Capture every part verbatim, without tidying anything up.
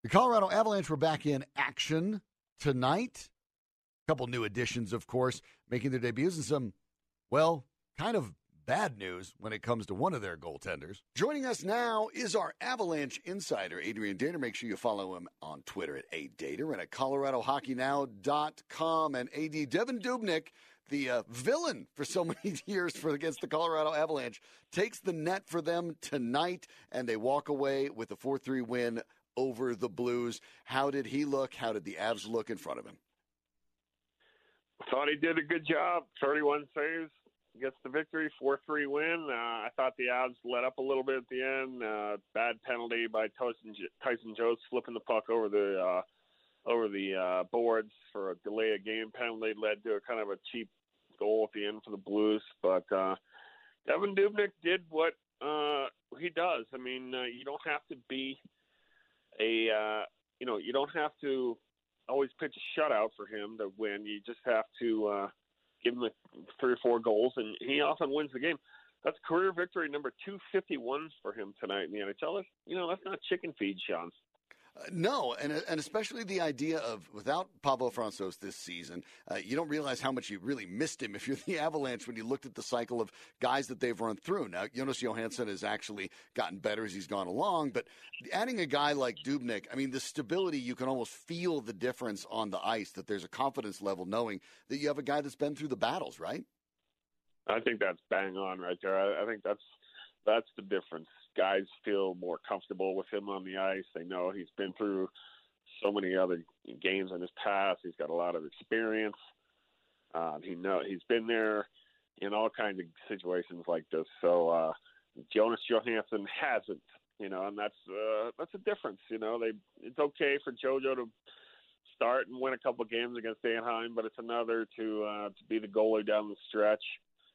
The Colorado Avalanche were back in action tonight. A couple new additions, of course, making their debuts, and some, well, kind of bad news when it comes to one of their goaltenders. Joining us now is our Avalanche insider, Adrian Dater. Make sure you follow him on Twitter at A Dater and at Colorado Hockey Now dot com. And A D, Devan Dubnyk, the uh, villain for so many years for against the Colorado Avalanche, takes the net for them tonight, and they walk away with a four three win over the Blues. How did he look? How did the Avs look in front of him? I thought he did a good job. thirty-one saves, gets the victory, four three win. Uh, I thought the Avs let up a little bit at the end. Uh, bad penalty by Tyson, Tyson Jones flipping the puck over the uh, over the uh, boards for a delay of game penalty led to a kind of a cheap goal at the end for the Blues. But uh, Devan Dubnyk did what uh, he does. I mean, uh, you don't have to be a uh, you know you don't have to always pitch a shutout for him to win. You just have to uh, give him the three or four goals, and he often wins the game. That's career victory number two fifty-one for him tonight in the N H L. You know, that's not chicken feed, Sean. Uh, no, and and especially the idea of without Pablo Francouz this season, uh, you don't realize how much you really missed him if you're the Avalanche when you looked at the cycle of guys that they've run through. Now, Jonas Johansson has actually gotten better as he's gone along, but adding a guy like Dubnyk, I mean, the stability, you can almost feel the difference on the ice, that there's a confidence level knowing that you have a guy that's been through the battles, right? I think that's bang on right there. I, I think that's that's the difference. Guys feel more comfortable with him on the ice. They know he's been through so many other games in his past. He's got a lot of experience. Um, he know he's been there in all kinds of situations like this. So uh, Jonas Johansson hasn't, you know, and that's uh, that's a difference. You know, they it's okay for JoJo to start and win a couple of games against Anaheim, but it's another to uh, to be the goalie down the stretch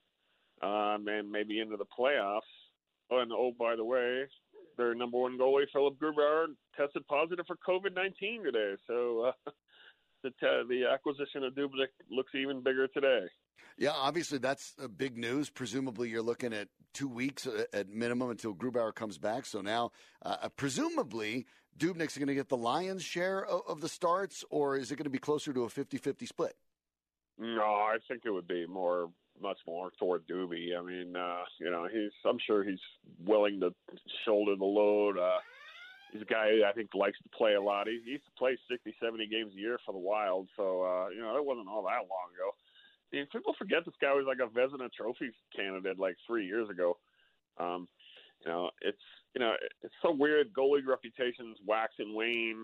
um, and maybe into the playoffs. Oh, and oh, by the way, their number one goalie, Philip Grubauer, tested positive for COVID nineteen today. So uh, the t- the acquisition of Dubnyk looks even bigger today. Yeah, obviously that's a big news. Presumably you're looking at two weeks at minimum until Grubauer comes back. So now, uh, presumably, Dubnyk's going to get the lion's share of, of the starts, or is it going to be closer to a fifty-fifty split? No, I think it would be more, much more toward Doobie. I mean, uh, you know, he's. I'm sure he's willing to shoulder the load. Uh, he's a guy who I think likes to play a lot. He, he used to play sixty, seventy games a year for the Wild, so uh, you know, it wasn't all that long ago. I mean, people forget this guy was like a Vezina Trophy candidate like three years ago. Um, you know, it's you know, it's so weird. Goalie reputations wax and wane.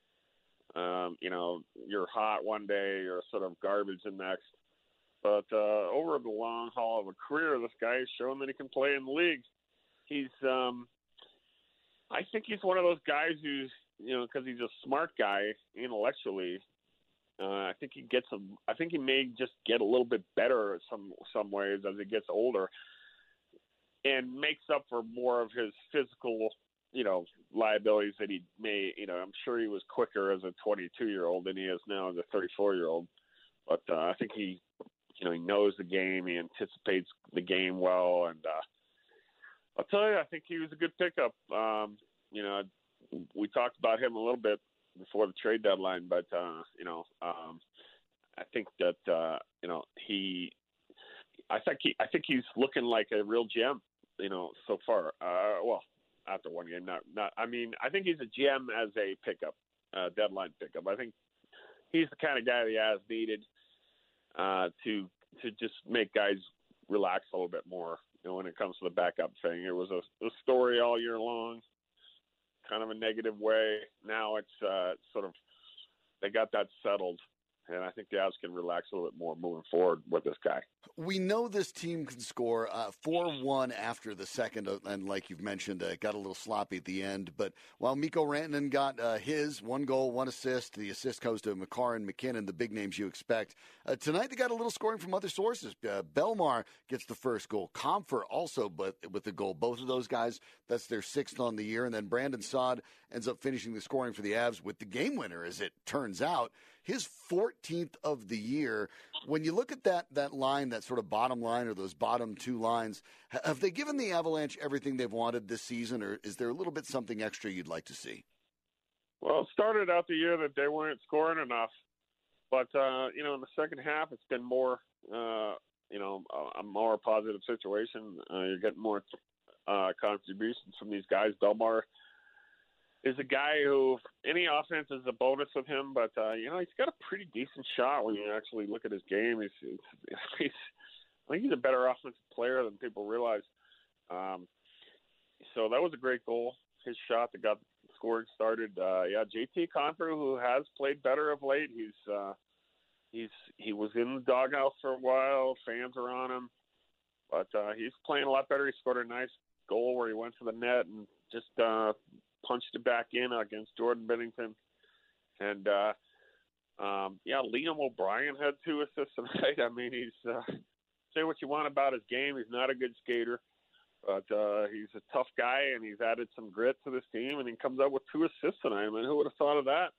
Um, you know, you're hot one day, you're sort of garbage the next. But uh, over the long haul of a career, this guy has shown that he can play in the league. He's, um, I think he's one of those guys who's, you know, because he's a smart guy intellectually. Uh, I think he gets a. I think he may just get a little bit better in some some ways as he gets older, and makes up for more of his physical, you know, liabilities that he may. You know, I'm sure he was quicker as a twenty-two year old than he is now as a thirty-four year old. But uh, I think he. You know, he knows the game. He anticipates the game well. And uh, I'll tell you, I think he was a good pickup. Um, you know, we talked about him a little bit before the trade deadline, but, uh, you know, um, I think that, uh, you know, he I think he, I think he's looking like a real gem, you know, so far. Uh, well, after one game, not, not, I mean, I think he's a gem as a pickup, uh, deadline pickup. I think he's the kind of guy the Avs needed. Uh, to to just make guys relax a little bit more, you know, when it comes to the backup thing. It was a, a story all year long, kind of a negative way. Now it's uh, sort of they got that settled, and I think the Avs can relax a little bit more moving forward with this guy. We know this team can score uh, four one after the second, uh, and like you've mentioned, uh, it got a little sloppy at the end. But while Mikko Rantanen got uh, his one goal, one assist, the assist goes to Makar and McKinnon, the big names you expect. Uh, tonight they got a little scoring from other sources. Uh, Belmar gets the first goal. Comfer also but with the goal. Both of those guys, that's their sixth on the year. And then Brandon Saad ends up finishing the scoring for the Avs with the game winner, as it turns out. His fourteenth of the year. When you look at that that line, that sort of bottom line or those bottom two lines, have they given the Avalanche everything they've wanted this season, or is there a little bit something extra you'd like to see? Well, it started out the year that they weren't scoring enough, but uh, you know, in the second half, it's been more, uh, you know, a, a more positive situation. Uh, you're getting more uh, contributions from these guys. Bellemare is a guy who any offense is a bonus with him, but uh, you know, he's got a pretty decent shot when you actually look at his game. He's, he's, he's I think he's a better offensive player than people realize. Um, so that was a great goal. His shot that got the scoring started. Uh, yeah, J T Compher, who has played better of late. He's uh, he's he was in the doghouse for a while. Fans are on him, but uh, he's playing a lot better. He scored a nice goal where he went to the net and just uh, punched it back in against Jordan Bennington. And uh, um, yeah, Liam O'Brien had two assists tonight. I mean, he's uh, say what you want about his game. He's not a good skater. But uh, he's a tough guy, and he's added some grit to this team, and he comes out with two assists tonight. I mean, who would have thought of that?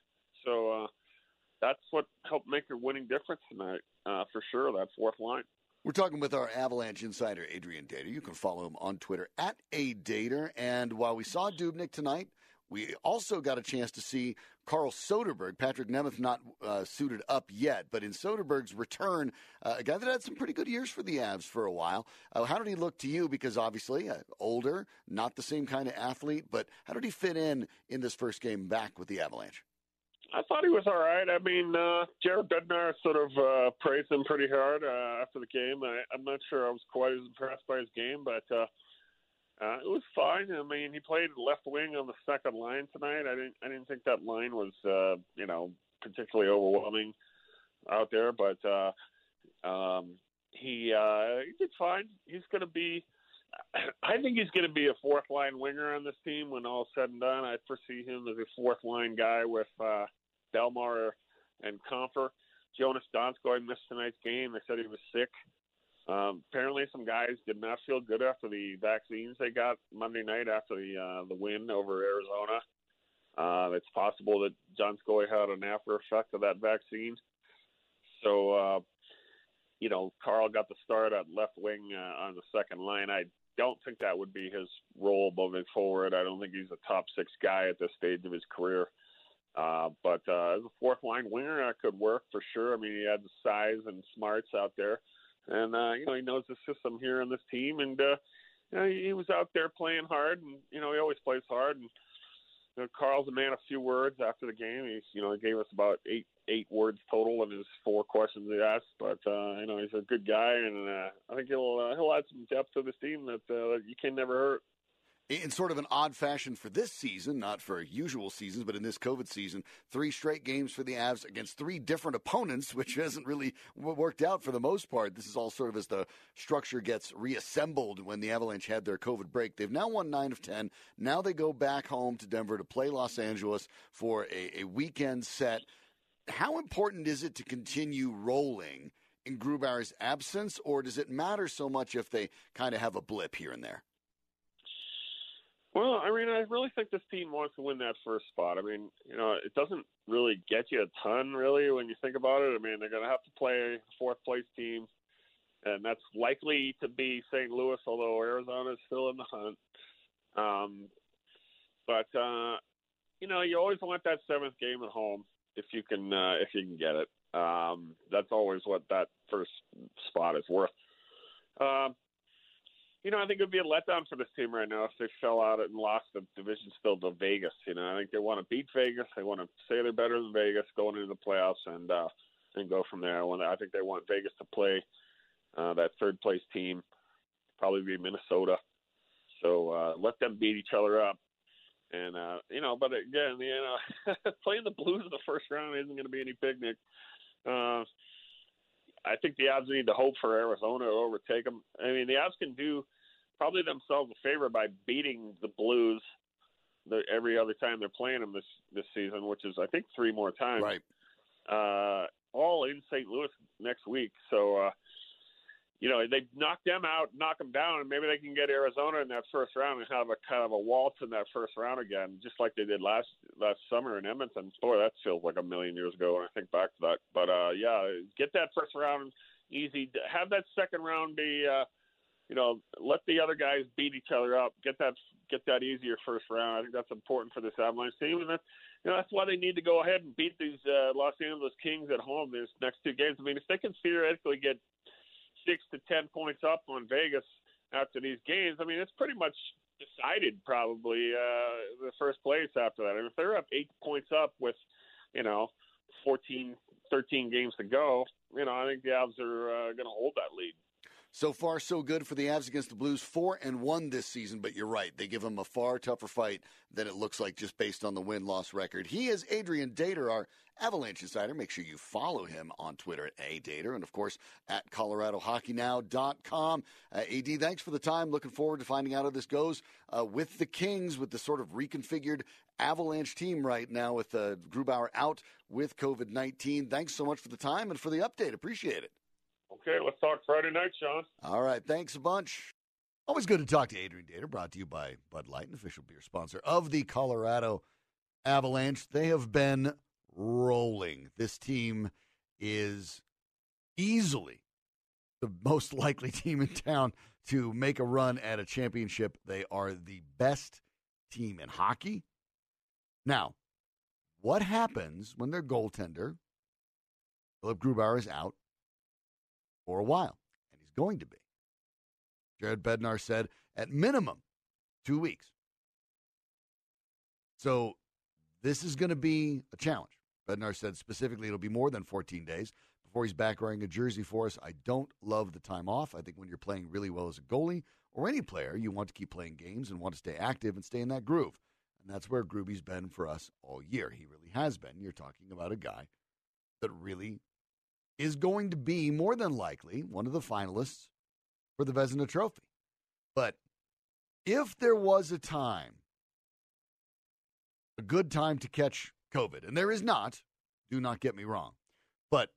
So uh, that's what helped make a winning difference tonight, uh, for sure, that fourth line. We're talking with our Avalanche insider, Adrian Dater. You can follow him on Twitter, at A Dater. And while we saw Dubnyk tonight, we also got a chance to see Carl Soderberg. Patrick Nemeth not uh, suited up yet, but in Soderberg's return, uh, a guy that had some pretty good years for the Avs for a while. Uh, how did he look to you? Because obviously uh, older, not the same kind of athlete, but how did he fit in in this first game back with the Avalanche? I thought he was all right. I mean, uh, Jared Bednar sort of uh, praised him pretty hard uh, after the game. I, I'm not sure I was quite as impressed by his game, but uh, Uh, it was fine. I mean, he played left wing on the second line tonight. I didn't. I didn't think that line was, uh, you know, particularly overwhelming out there. But uh, um, he uh, he did fine. He's going to be. I think he's going to be a fourth line winger on this team when all's said and done. I foresee him as a fourth line guy with uh, Bellemare and Compher. Jonas Donskoi missed tonight's game. They said he was sick. Um, apparently, some guys did not feel good after the vaccines they got Monday night after the uh, the win over Arizona. Uh, it's possible that Donskoi had an after effect of that vaccine. So, uh, you know, Carl got the start at left wing uh, on the second line. I don't think that would be his role moving forward. I don't think he's a top six guy at this stage of his career. Uh, but uh, as a fourth line winger, that could work for sure. I mean, he had the size and smarts out there. And, uh, you know, he knows the system here on this team. And, uh, you know, he was out there playing hard. And, you know, he always plays hard. And you know, Carl's a man of few words after the game. He's, you know, he gave us about eight eight words total in his four questions he asked. But, uh, you know, he's a good guy. And uh, I think he'll uh, he'll add some depth to this team that uh, you can never hurt. In sort of an odd fashion for this season, not for usual seasons, but in this COVID season, three straight games for the Avs against three different opponents, which hasn't really worked out for the most part. This is all sort of as the structure gets reassembled when the Avalanche had their COVID break. They've now won nine of ten. Now they go back home to Denver to play Los Angeles for a, a weekend set. How important is it to continue rolling in Grubauer's absence, or does it matter so much if they kind of have a blip here and there? Well, I mean, I really think this team wants to win that first spot. I mean, you know, it doesn't really get you a ton, really, when you think about it. I mean, they're going to have to play a fourth-place team, and that's likely to be Saint Louis, although Arizona is still in the hunt. Um, but, uh, you know, you always want that seventh game at home if you can uh, if you can get it. Um, that's always what that first spot is worth. Um, You know, I think it would be a letdown for this team right now if they fell out and lost the division still to Vegas. You know, I think they want to beat Vegas. They want to say they're better than Vegas going into the playoffs and uh, and go from there. I think they want Vegas to play uh, that third place team, probably be Minnesota. So uh, let them beat each other up. And, uh, you know, but again, you know, playing the Blues in the first round isn't going to be any picnic. Uh, I think the Avs need to hope for Arizona to overtake them. I mean, the Avs can do probably themselves a favor by beating the Blues the, every other time they're playing them this, this season, which is, I think, three more times. Right. Uh, all in Saint Louis next week. So, uh, you know, they knock them out, knock them down, and maybe they can get Arizona in that first round and have a kind of a waltz in that first round again, just like they did last last summer in Edmonton. Boy, that feels like a million years ago when I think back to that. But, uh, yeah, get that first round easy. Have that second round be uh, you know, let the other guys beat each other up, get that get that easier first round. I think that's important for this Avalanche team, and that's you know that's why they need to go ahead and beat these uh, Los Angeles Kings at home these next two games. I mean, if they can theoretically get six to ten points up on Vegas after these games, I mean, it's pretty much decided probably uh, the first place after that. And if they're up eight points up with, you know, fourteen, thirteen games to go, you know, I think the Avs are uh, going to hold that lead. So far, so good for the Avs against the Blues. Four and one this season, but you're right. They give them a far tougher fight than it looks like just based on the win-loss record. He is Adrian Dater, our Avalanche insider. Make sure you follow him on Twitter at A Dater and, of course, at Colorado Hockey Now dot com. Uh, A D, thanks for the time. Looking forward to finding out how this goes uh, with the Kings, with the sort of reconfigured Avalanche team right now with uh, Grubauer out with covid nineteen. Thanks so much for the time and for the update. Appreciate it. Okay, let's talk Friday night, Sean. All right, thanks a bunch. Always good to talk to Adrian Dater, brought to you by Bud Light, an official beer sponsor of the Colorado Avalanche. They have been rolling. This team is easily the most likely team in town to make a run at a championship. They are the best team in hockey. Now, what happens when their goaltender, Philip Grubauer, is out for a while? And he's going to be. Jared Bednar said at minimum two weeks. So this is going to be a challenge. Bednar said specifically it'll be more than fourteen days before he's back wearing a jersey for us. I don't love the time off. I think when you're playing really well as a goalie or any player, you want to keep playing games and want to stay active and stay in that groove. And that's where Gruby's been for us all year. He really has been. You're talking about a guy that really is going to be more than likely one of the finalists for the Vezina Trophy. But if there was a time, a good time to catch COVID, and there is not, do not get me wrong, but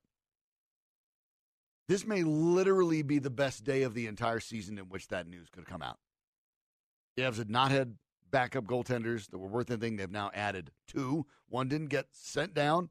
this may literally be the best day of the entire season in which that news could come out. The Avs had not had backup goaltenders that were worth anything. They've now added two. One didn't get sent down.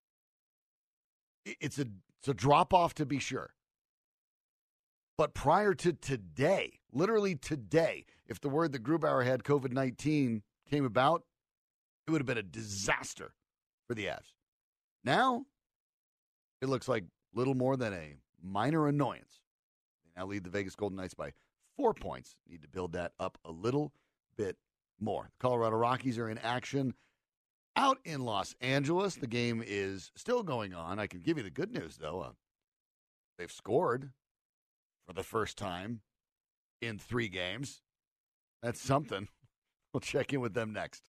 It's a, it's a drop-off to be sure. But prior to today, literally today, if the word that Grubauer had covid nineteen came about, it would have been a disaster for the Avs. Now, it looks like little more than a minor annoyance. They now lead the Vegas Golden Knights by four points. Need to build that up a little bit more. The Colorado Rockies are in action out in Los Angeles. The game is still going on. I can give you the good news, though. Uh, they've scored for the first time in three games. That's something. We'll check in with them next.